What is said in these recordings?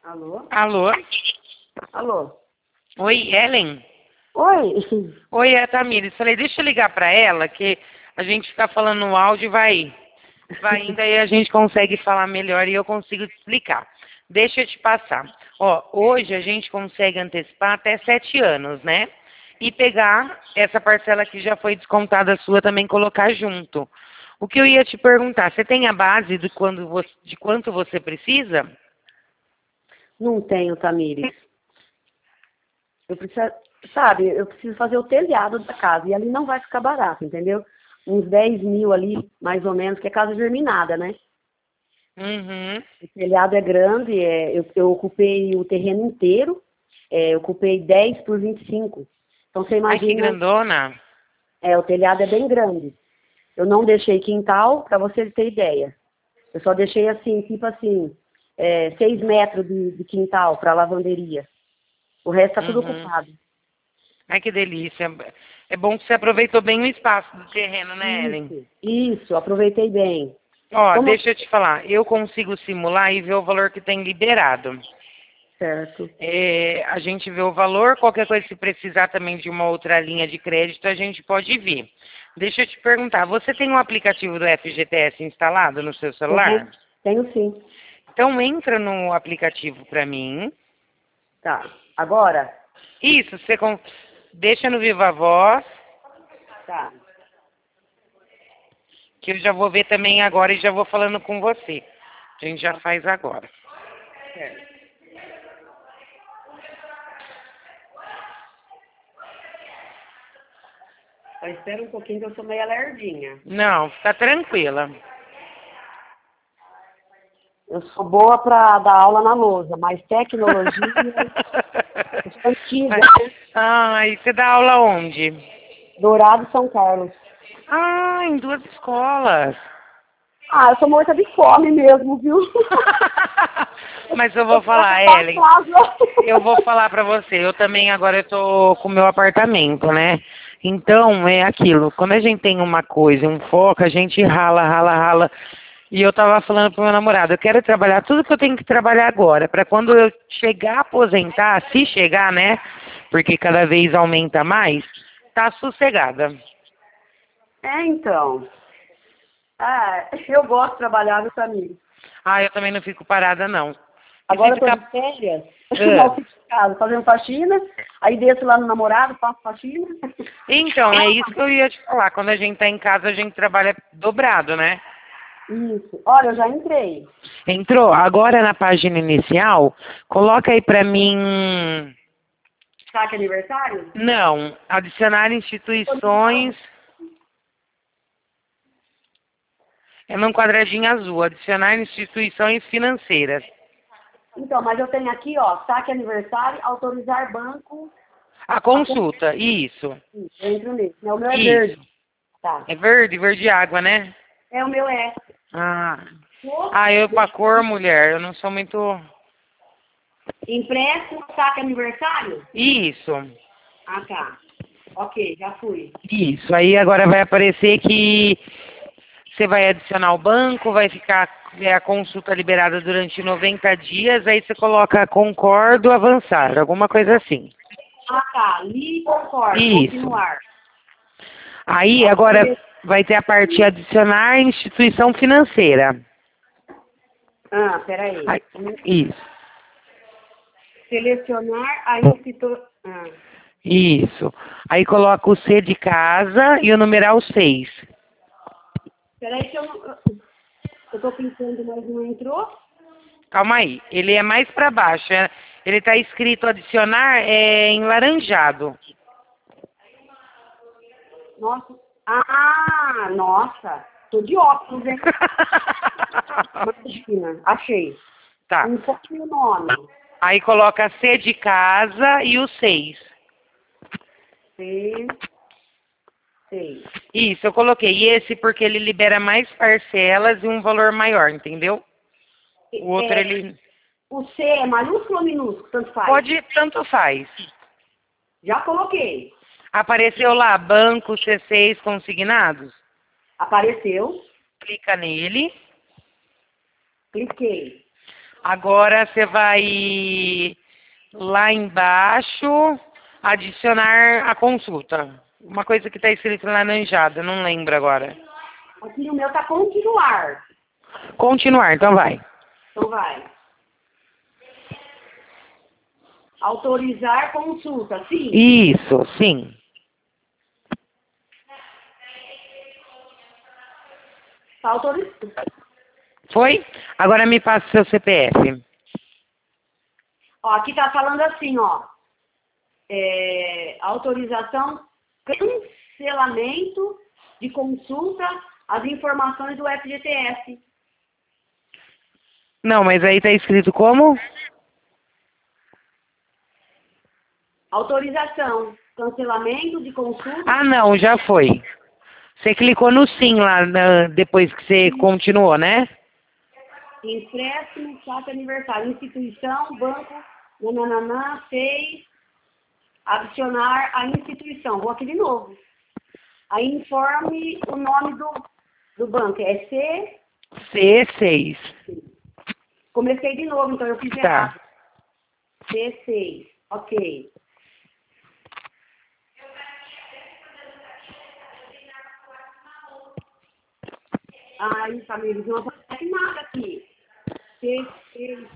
Alô? Alô? Alô? Oi, Ellen? Oi? Oi, é a Tamires. Falei, deixa eu ligar pra ela, que a gente fica falando no áudio e vai indo, aí a gente consegue falar melhor e eu consigo te explicar. Deixa eu te passar. Ó, hoje a gente consegue antecipar até 7 anos, né? E pegar essa parcela que já foi descontada sua também colocar junto. O que eu ia te perguntar, você tem a base de quanto você precisa? Não tenho, Tamires. Eu preciso, sabe, eu preciso fazer o telhado da casa. E ali não vai ficar barato, entendeu? Uns 10 mil ali, mais ou menos, que é casa germinada, né? Uhum. O telhado é grande, eu ocupei o terreno inteiro, eu ocupei 10 por 25. Então você Ai, que imagina, grandona. o telhado é bem grande. Eu não deixei quintal, para você ter ideia. Eu só deixei assim, tipo assim, 6 metros de quintal para lavanderia. O resto tá tudo Uhum. ocupado. Ai, que delícia. É bom que você aproveitou bem o espaço do terreno, né, Ellen? Isso, aproveitei bem. Ó, Como deixa eu te falar. Eu consigo simular e ver o valor que tem liberado. certo? É, a gente vê o valor, qualquer coisa, se precisar também de uma outra linha de crédito, a gente pode vir. Deixa eu te perguntar, você tem um aplicativo do FGTS instalado no seu celular? Tenho, tenho sim. Então entra no aplicativo para mim. Tá. Agora? Isso, deixa no Viva Voz, Tá. que eu já vou ver também agora e já vou falando com você. A gente já faz agora. Certo. Só espera um pouquinho que eu sou meio lerdinha. Não, fica tranquila. Eu sou boa para dar aula na lousa, mas tecnologia, eu sou antiga, né? Ai, você dá aula onde? Dourado São Carlos. Ah, em 2 escolas. Ah, eu sou morta de fome mesmo, viu? Mas eu Eu vou quero falar, acabar a Ellen, casa. eu vou falar pra você. Eu também agora eu tô com o meu apartamento, né? Então, é aquilo. Quando a gente tem uma coisa, um foco, a gente rala, rala, rala. E eu tava falando pro meu namorado, eu quero trabalhar tudo que eu tenho que trabalhar agora, pra quando eu chegar a aposentar, se chegar, né? Porque cada vez aumenta mais, tá sossegada. Então. Ah, eu gosto de trabalhar, viu, Camille? Ah, eu também não fico parada, não. E se Agora eu tô ficar. de férias, Ah. mal fico em casa, fazendo faxina, aí desço lá no namorado, faço faxina. Então, é isso que eu ia te falar. Quando a gente tá em casa, a gente trabalha dobrado, né? Isso. Olha, eu já entrei. Entrou? Agora na página inicial, coloca aí pra mim. Sabe que é aniversário? Não, adicionar instituições. É num quadradinho azul, adicionar instituições financeiras. Então, mas eu tenho aqui, ó, saque aniversário, autorizar banco. A consulta, isso. Eu entro nesse, né? O meu é Isso. verde. Tá. É verde, verde água, né? O meu é. Ah. Ah, eu pra cor, mulher, eu não sou muito. Impresso, saque aniversário? Isso. Ah, tá. Ok, já fui. Isso. Aí agora vai aparecer que você vai adicionar o banco, vai ficar a consulta liberada durante 90 dias, aí você coloca concordo, avançar, alguma coisa assim. Ah, tá. Li e concordo. Isso. Continuar. Aí Ó, agora vai ter a parte adicionar instituição financeira. ah, peraí. Aí, isso. Selecionar a instituição. Ah, Isso. Aí coloca o C de casa e o numeral 6. peraí que eu tô pensando, mas não entrou. Calma aí. Ele é mais para baixo. Ele está escrito adicionar em laranjado. Nossa. Ah, nossa. Tô de óculos, hein? Imagina. Achei. Tá. Um pouquinho o nome. Aí coloca C de casa e o 6. C, 6. Isso, eu coloquei esse porque ele libera mais parcelas e um valor maior, entendeu? O outro ele O C é maiúsculo ou minúsculo? Tanto faz. pode, tanto faz. Já coloquei. Apareceu lá, banco C6 consignados? Apareceu. Clica nele. Cliquei. Agora você vai lá embaixo adicionar a consulta. Uma coisa que está escrito laranjada, não lembro agora. Aqui no meu tá continuar. Continuar, então vai. Então vai. Autorizar consulta, sim. Isso, sim. Tá autorizado. Foi? Agora me passa o seu CPF. Ó, aqui tá falando assim, ó. Autorização, cancelamento de consulta as informações do FGTS. Não, mas aí tá escrito como? Autorização, cancelamento de consulta. Ah, não, já foi. Você clicou no sim lá depois que você continuou, né? Empréstimo, fato aniversário, instituição, banco, nananana, fez, adicionar a instituição. Vou aqui de novo. Aí informe o nome do banco. É C. C6. Comecei de novo, então eu fiz Tá. errado. C6. Ok. Ai, família, não aparece nada aqui. C6.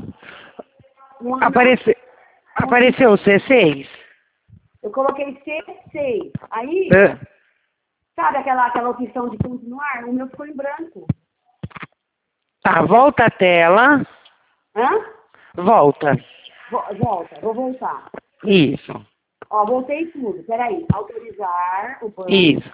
Apareceu o C6? Eu coloquei C6. Aí, sabe aquela opção de continuar? O meu ficou em branco. Tá, volta a tela. Hã? Volta. Volta, vou voltar. Isso. Ó, voltei tudo. Peraí. Autorizar o banco. Isso.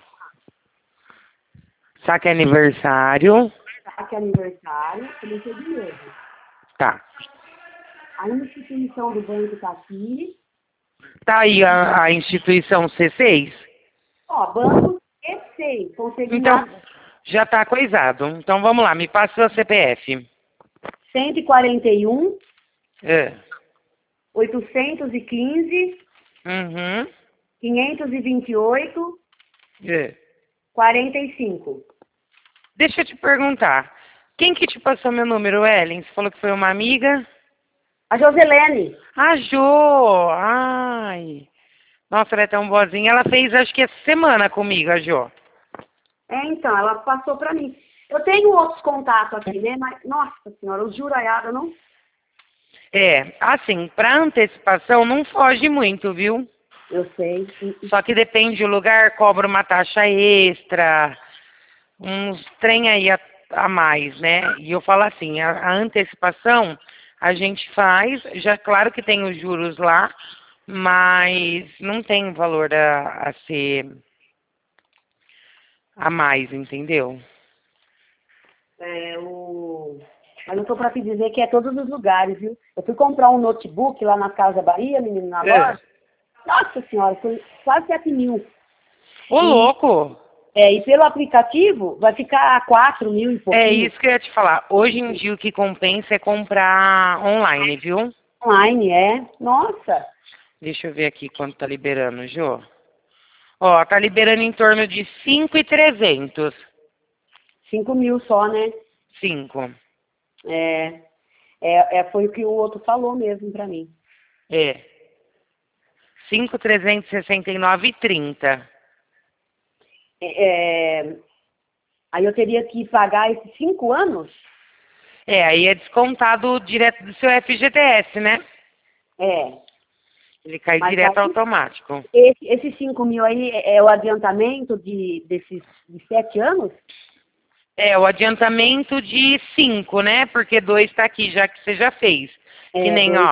Saque aniversário. Saque aniversário. Comecei de novo. Tá. A instituição do banco tá aqui. Tá aí a instituição C6? Ó, banco E6. Então, Consignado já tá coisado. Então vamos lá, me passa o seu CPF. 141, É. 815, Uhum. 528, É. 45. Deixa eu te perguntar. Quem que te passou meu número, Ellen? Você falou que foi uma amiga? A Joselene. A Jo! Ai! Nossa, ela é tão boazinha. Ela fez, acho que essa semana comigo, a Jo. Então, ela passou pra mim. Eu tenho outros contatos aqui, né? Mas, nossa senhora, o juraiado não... É, assim, para antecipação não foge muito, viu? Eu sei. Só que depende do lugar, cobra uma taxa extra, uns trem aí a mais, né? E eu falo assim, a antecipação a gente faz, já claro que tem os juros lá, mas não tem valor a ser a mais, entendeu? Mas eu tô pra te dizer que é todos os lugares, viu? Eu fui comprar um notebook lá na Casa Bahia, menino, na loja. Nossa senhora, foi quase 7 mil. Ô, louco! E pelo aplicativo vai ficar 4 mil e pouquinho. É isso que eu ia te falar. Hoje em dia o que compensa é comprar online, viu? Online, Nossa. Deixa eu ver aqui quanto tá liberando, Jô. Ó, tá liberando em torno de 5.300. 5 mil só, né? 5. Foi o que o outro falou mesmo pra mim. É. 5.369,30. Aí eu teria que pagar esses 5 anos? Aí é descontado direto do seu FGTS, né? Ele cai Mas direto aí, automático. Esses 5 mil aí é o adiantamento de 7 anos? É, o adiantamento de 5, né? Porque 2 tá aqui, já que você já fez. Que nem, 2. ó.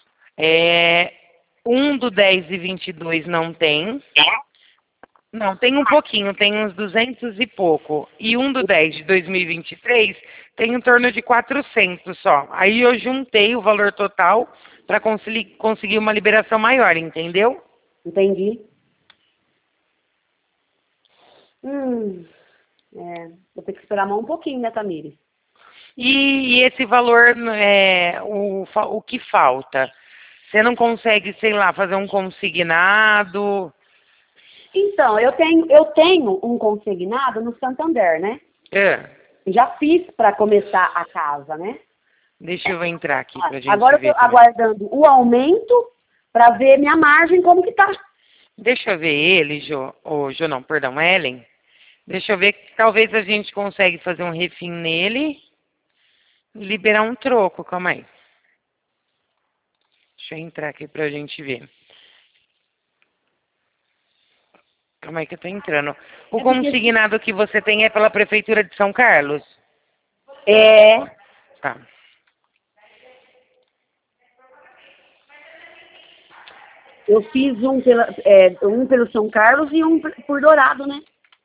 Um do 10 e 22 não tem. Não, tem um pouquinho, tem uns 200 e pouco. E um do 10 de 2023 tem em torno de 400 só. Aí eu juntei o valor total para conseguir uma liberação maior, entendeu? Entendi. Vou ter que esperar mais um pouquinho, né, Tamires? E esse valor, o que falta? Você não consegue, sei lá, fazer um consignado? Então, eu tenho um consignado no Santander, né? É. Já fiz para começar a casa, né? Deixa eu entrar aqui pra gente Agora eu ver estou também. aguardando o aumento para ver minha margem como que tá. Deixa eu ver ele, Jô não, perdão, Ellen. Deixa eu ver que talvez a gente consiga fazer um refim nele e liberar um troco, calma aí. Deixa eu entrar aqui pra gente ver. Calma aí que eu tô entrando. O É porque consignado que você tem é pela Prefeitura de São Carlos? é, Tá. eu fiz um pelo São Carlos e um por Dourado, né?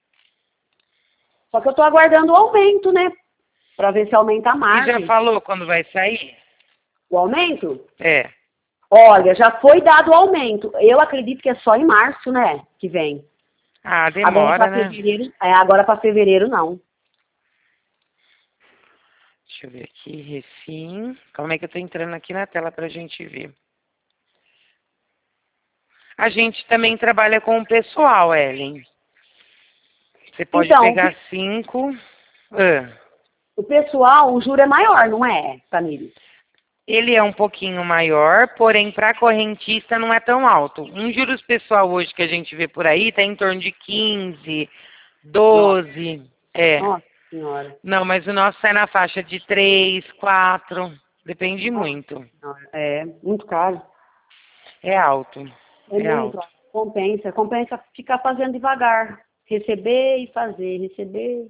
Só que eu estou aguardando o aumento, né? Para ver se aumenta a E já margem. falou quando vai sair? O aumento? É. Olha, já foi dado o aumento. Eu acredito que é só em março, né? Que vem. Ah, Agora demora, para né? fevereiro, agora para fevereiro não. Deixa eu ver aqui, refim. Calma aí que eu tô entrando aqui na tela pra gente ver. A gente também trabalha com o pessoal, Ellen. Você pode Então, pegar 5. Ah. o pessoal, o juro é maior, não é, Tamires? Ele é um pouquinho maior, porém para correntista não é tão alto. Um juros pessoal hoje que a gente vê por aí está em torno de 15, Nossa, 12. É. nossa senhora. Não, mas o nosso sai na faixa de 3, 4. Depende Nossa muito. senhora. É muito caro. É alto. É É muito alto. alto. Compensa ficar fazendo devagar. Receber e fazer, receber.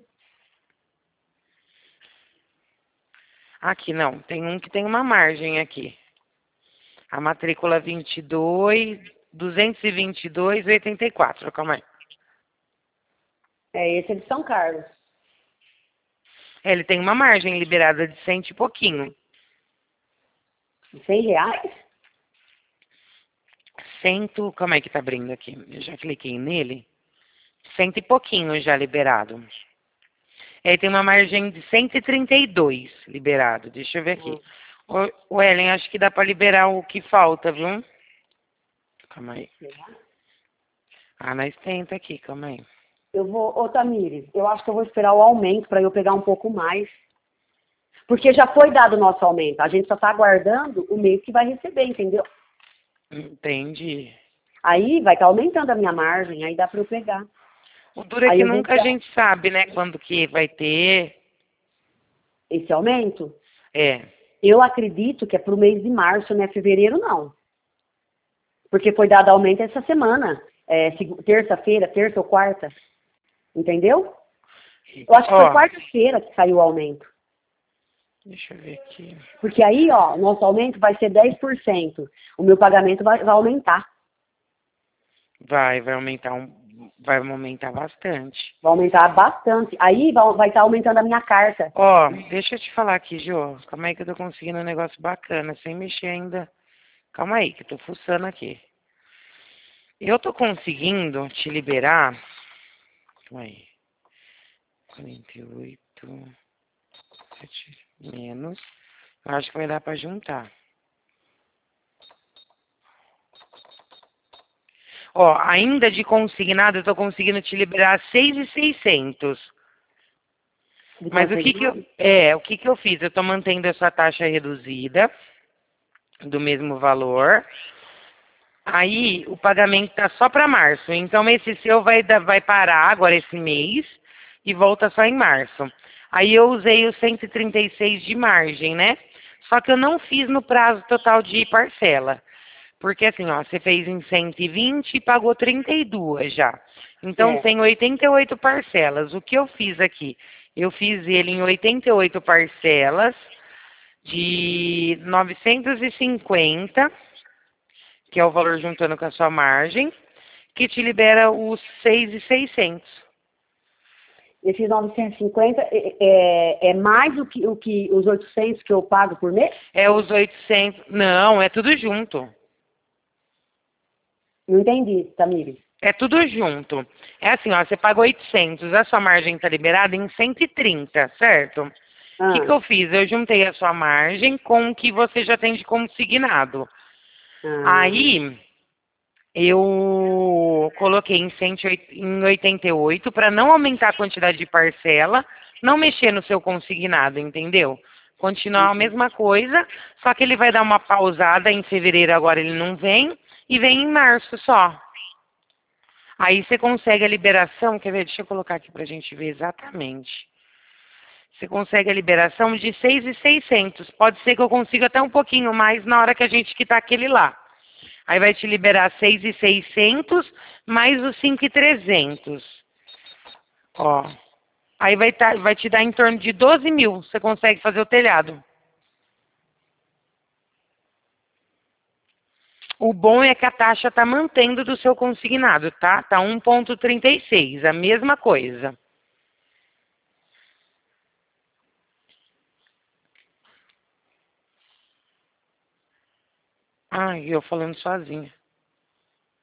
Aqui não, tem um que tem uma margem aqui. A matrícula 22, 222,84. Calma aí. Esse é de São Carlos. É, ele tem uma margem liberada de 100 e pouquinho. R$ 100? Calma aí que tá abrindo aqui. Eu já cliquei nele. 100 e pouquinho já liberado. Aí tem uma margem de 132 liberado. Deixa eu ver aqui. O Ellen, acho que dá para liberar o que falta, viu? Calma aí. Ah, nós tenta aqui, calma aí. Ô Tamires, eu acho que eu vou esperar o aumento para eu pegar um pouco mais. Porque já foi dado o nosso aumento. A gente só está aguardando o mês que vai receber, entendeu? Entendi. Aí vai estar aumentando a minha margem, aí dá para eu pegar. O duro é Aí que eu vou nunca a pegar gente sabe, né, quando que vai ter. esse aumento. É. Eu acredito que é para o mês de março, né? Fevereiro não. Porque foi dado aumento essa semana. Terça-feira, terça ou quarta. Entendeu? Eu acho que foi Ó, quarta-feira que saiu o aumento. deixa eu ver aqui. Porque aí, ó, o nosso aumento vai ser 10%. O meu pagamento vai aumentar. Vai aumentar bastante. Vai aumentar bastante. Aí vai estar aumentando a minha carta. Ó, deixa eu te falar aqui, Jô. Calma aí que eu tô conseguindo um negócio bacana, sem mexer ainda. Calma aí, que eu tô fuçando aqui. Eu tô conseguindo te liberar. Calma aí. 48, 7 menos. Eu acho que vai dar pra juntar. Ó, ainda de consignado, eu tô conseguindo te liberar 6.600. Mas o que que eu fiz? Eu tô mantendo essa taxa reduzida do mesmo valor. Aí o pagamento tá só para março. Então esse seu vai parar agora esse mês e volta só em março. Aí eu usei os 136 de margem, né? Só que eu não fiz no prazo total de parcela. Porque assim, ó, você fez em 120 e pagou 32 já. Então É. tem 88 parcelas. O que eu fiz aqui? Eu fiz ele em 88 parcelas de 950, que é o valor juntando com a sua margem, que te libera os 6.600. Esses 950 é mais o que os 800 que eu pago por mês? É os 800. Não, é tudo junto. Não entendi, Tamires. É tudo junto. É assim, ó, você paga 800, a sua margem está liberada em 130, certo? O que eu fiz? Eu juntei a sua margem com o que você já tem de consignado. Aí, eu coloquei em 88 para não aumentar a quantidade de parcela, não mexer no seu consignado, entendeu? Continuar a mesma coisa, só que ele vai dar uma pausada em fevereiro, agora ele não vem, e vem em março só. Aí você consegue a liberação, quer ver? Deixa eu colocar aqui pra gente ver exatamente. Você consegue a liberação de 6.600. Pode ser que eu consiga até um pouquinho mais na hora que a gente quitar aquele lá. Aí vai te liberar 6.600 mais os 5.300. Ó. Aí vai te dar em torno de 12 mil. Você consegue fazer o telhado. O bom é que a taxa está mantendo do seu consignado, tá? Tá 1,36, a mesma coisa. Ai, eu falando sozinha.